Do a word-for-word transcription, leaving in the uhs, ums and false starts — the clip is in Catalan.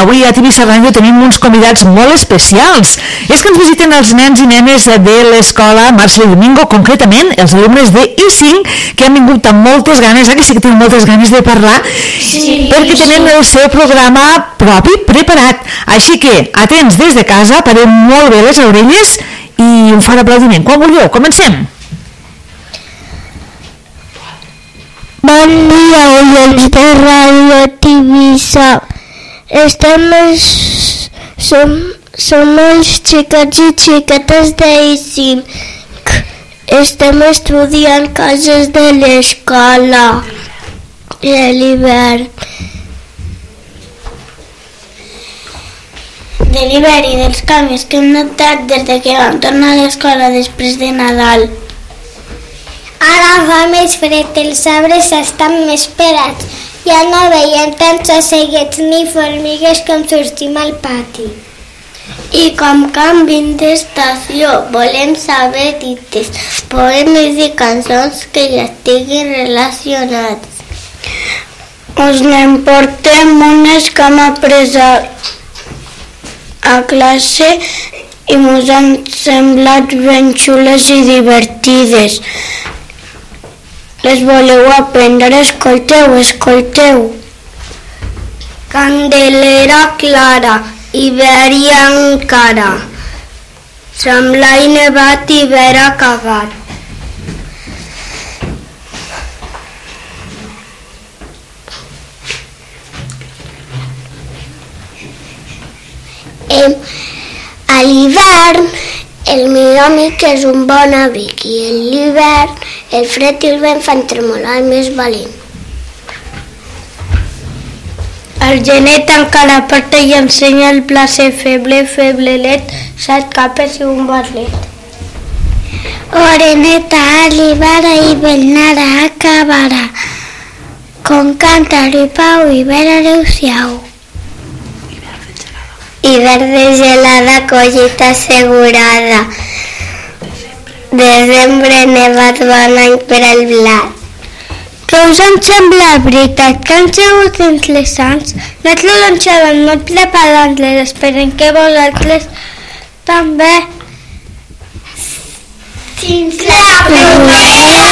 avui a T V C Ràdio tenim uns convidats molt especials. És que ens visiten els nens i nenes de l'escola Março i Domingo, concretament els alumnes de I cinc, que han vingut amb moltes ganes, eh, que sí que tenen moltes ganes de parlar, sí, perquè tenen el seu programa propi preparat. Així que, atents des de casa, pareu molt bé les orelles i un fort aplaudiment. Quan vulgueu, comencem. Bon dia, oients de Ràdio Tivissa. Estem els, som, som els xiquets i xiquetes d'I cinc. Estem estudiant coses de l'escola de l'hivern. De l'hivern i dels canvis que hem notat des de que vam tornar a l'escola després de Nadal. Ara fa més fred, els arbres estan més pelats. Ja no veiem tants ocellets ni formigues com sortim al pati. I com canviem d'estació, volem saber dites, poemes i cançons que hi estiguin relacionats. Us n'emportem unes que hem après a, a classe i mos han semblat ben xules i divertides. Les voleu aprendre? Escolteu, escolteu. Candelera clara, Ibèria encara. Sant Blai nevat, hivern acabat. Eh, a l'hivern, el millor amic és un bon amic i en l'hivern el fred i el vent fan tremolar el més valent. El genet encara porta i ensenya el placer feble, feblelet, set capes i un barlet. Oreneta arribarà i Belnara acabarà. Con cantar i pau i vera adeu-siau. Hivern de gelada, collita assegurada. Desembre nevat, bon any per al blat. Què us en sembla veritat que han sigut interessants? Nosaltres ho hem sabut molt preparant-les, esperem que vosaltres també. Fins la propera!